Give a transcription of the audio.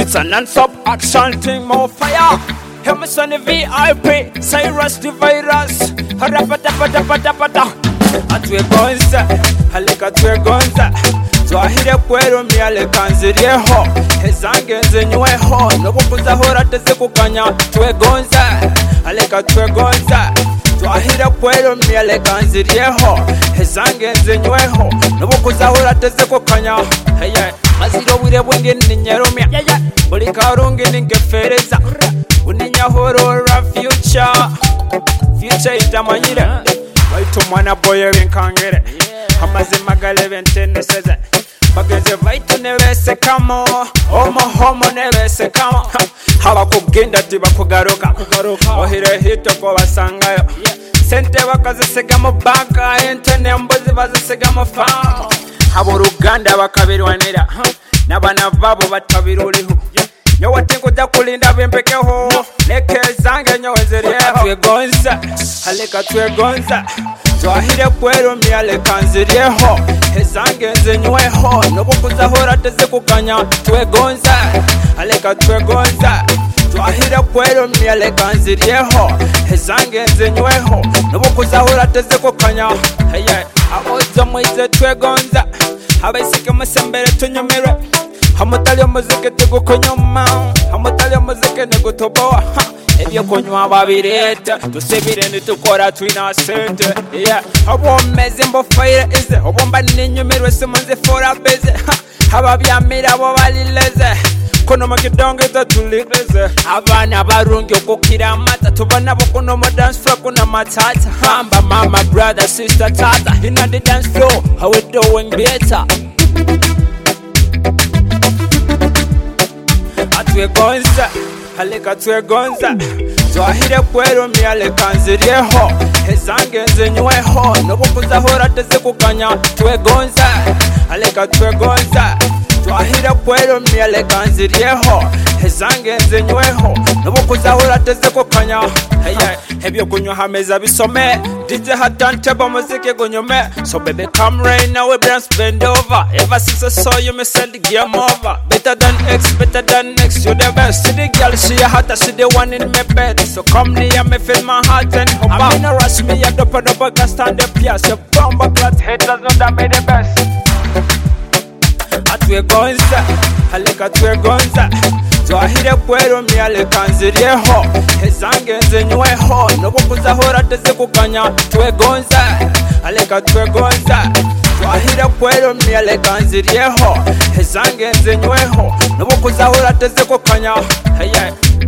It's a non-stop action thing, more fire. Hear me son the VIP, Cyrus the virus. Atwegonza, halika twegonza. Twahire kwero myale kanzirieho. Hezange nzenyweho. Nobukuza hora teze kukanya. Twegonza, halika twegonza. Twahire kwero myale kanzirieho. Hezange nzenyweho. Nobukuza hora teze kukanya. Hey yeah. Maziro wire bwenge ninyeromya. Yeah yeah. Buli karungi ningefereza. Uninya horora future itamanyire. Waitu mwana boye winkangire. Amazima gale bentene seze. Bageze vaitu nevese kamo. Homo nevese kamo. Haba kugenda tiba kugaruka. Ohire hito kwa wasangayo. Sente bakazisega mu banka. Entene mbuzi bazisega mu farm. Habo Ruganda bakabirwanira. Nabana babo batabiruriho. Nyowe tinkuja kulinda bimpekeho. Leke zange nyowe zirieho. Twegonza, halika twegonza. Twahire kwero myale kanzirieho. Hezange nzenyweho. Nobukuza hora teze kukanya. Twegonza, halika twegonza. Twahire kwero myale kanzirieho. Hezange nzenyweho. Nobukuza hora teze kukanya. Hey yeah. Aozo mwize twegonza. Habaisike musembere tunyumire. Hamutali muzike tegukonyoma. Hamutali muzike negutoboa. Ebyo konywa babireta. Tusebire nitukora twina sente. Yeah. Obo meze mbo fire ize. Obo mba ninyumirwe simanze fora beze. Hababyamira bo balileze. Kono makidonge tatulireze. Abana barungi okukira amata. Tubana bo kuno mo dance floor kuna matata. Hamba mama brother sister tata. Inna the dance floor. How we doing better? Atwegonza, halika twegonza. Twahire kwero myale kanzirieho. Hezange nzenyweho. Nobukuza hora teze kukanya. Twegonza, halika twegonza. Twahire kwero myale kanzirieho. Hezange nzenyweho. Nobukuza hora teze kukanya. Hey yeah. Hebyo kunywa hameza bisome. DJ hatanteba muziki gunyume. So baby come right now, we brands bend over. Ever since I saw you, me said the game over. Better than X, better than next, you the best. See the girl, she a hotter, she the one in my bed. So come near me, feel my heart and hope. I'm in a rush, me a dope and up, can stand the piers. Your bomba class haters know that me the best. Atwegonza, halika twegonza. Twahire kwero myale kanzirieho. Hezange nzenyweho. Nobukuza hora teze kukanya. Twegonza, halika twegonza. Twahire kwero myale kanzirieho. Hezange nzenyweho. Nobukuza hora teze kukanya. Hey yeah.